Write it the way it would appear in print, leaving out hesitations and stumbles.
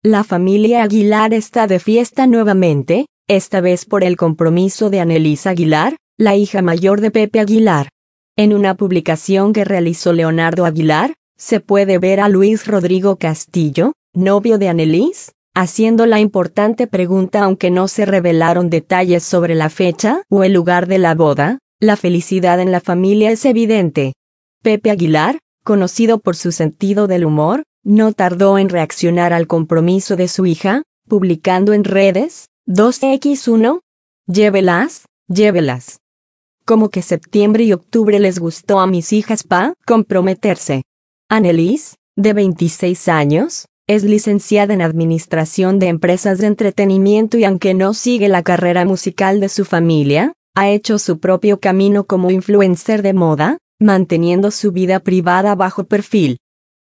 La familia Aguilar está de fiesta nuevamente, esta vez por el compromiso de Annelise Aguilar, la hija mayor de Pepe Aguilar. En una publicación que realizó Leonardo Aguilar, se puede ver a Luis Rodrigo Castillo, novio de Annelise, haciendo la importante pregunta aunque no se revelaron detalles sobre la fecha o el lugar de la boda. La felicidad en la familia es evidente. Pepe Aguilar, conocido por su sentido del humor, no tardó en reaccionar al compromiso de su hija, publicando en redes, 2x1, llévelas, llévelas. Como que septiembre y octubre les gustó a mis hijas pa' comprometerse. Annelise, de 26 años, es licenciada en Administración de Empresas de Entretenimiento y aunque no sigue la carrera musical de su familia, ha hecho su propio camino como influencer de moda, manteniendo su vida privada bajo perfil.